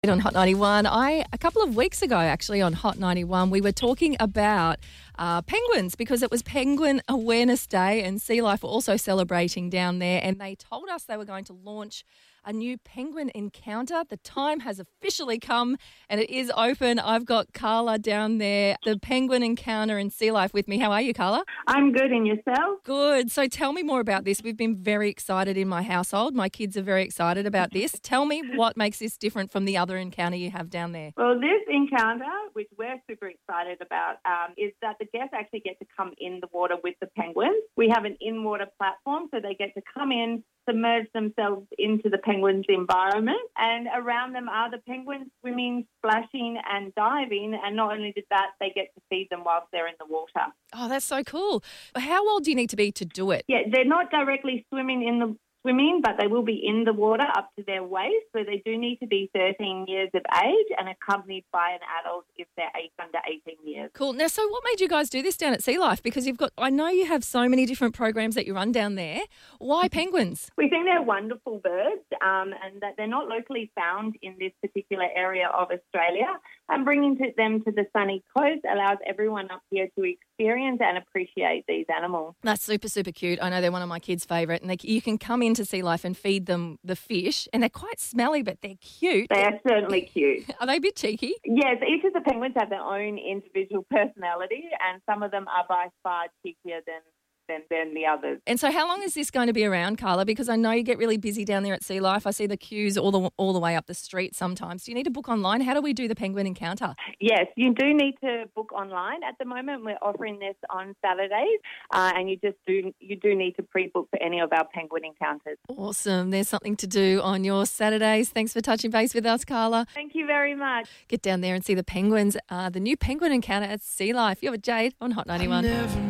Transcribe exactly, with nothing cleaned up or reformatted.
On Hot ninety-one, I a couple of weeks ago, actually, on Hot ninety-one, we were talking about uh, penguins because it was Penguin Awareness Day and Sea Life were also celebrating down there, and they told us they were going to launch a new penguin encounter. The time has officially come and it is open. I've got Carla down there, the Penguin Encounter and Sea Life with me. How are you, Carla? I'm good, and yourself? Good. So tell me more about this. We've been very excited in my household. My kids are very excited about this. Tell me what makes this different from the other encounter you have down there. Well, this encounter, which we're super excited about, um, is that the guests actually get to come in the water with the penguins. We have an in-water platform, so they get to come in, submerge themselves into the penguins' environment, and around them are the penguins swimming, splashing and diving, and not only did that, they get to feed them whilst they're in the water. Oh, that's so cool. How old do you need to be to do it? Yeah, they're not directly swimming in the swimming, but they will be in the water up to their waist, so they do need to be thirteen years of age and accompanied by an adult if they're eight, under eighteen years. Cool. Now, so what made you guys do this down at Sea Life? Because you've got, I know you have so many different programs that you run down there. Why penguins? We think they're wonderful birds um, and that they're not locally found in this particular area of Australia, and bringing to them to the sunny coast allows everyone up here to experience and appreciate these animals. That's super, super cute. I know they're one of my kids' favourite, and they, you can come into Sea Life and feed them the fish, and they're quite smelly, but they're cute. They are certainly cute. Are they a bit cheeky? Yes, each of the penguins have their own individual personality, and some of them are by far cheekier than Than, than the others. And so how long is this going to be around, Carla? Because I know you get really busy down there at Sea Life. I see the queues all the all the way up the street sometimes. Do you need to book online? How do we do the penguin encounter? Yes, you do need to book online. At the moment, we're offering this on Saturdays, uh, and you just do you do need to pre-book for any of our penguin encounters. Awesome. There's something to do on your Saturdays. Thanks for touching base with us, Carla. Thank you very much. Get down there and see the penguins, uh, the new penguin encounter at Sea Life. You're with Jade on Hot ninety-one.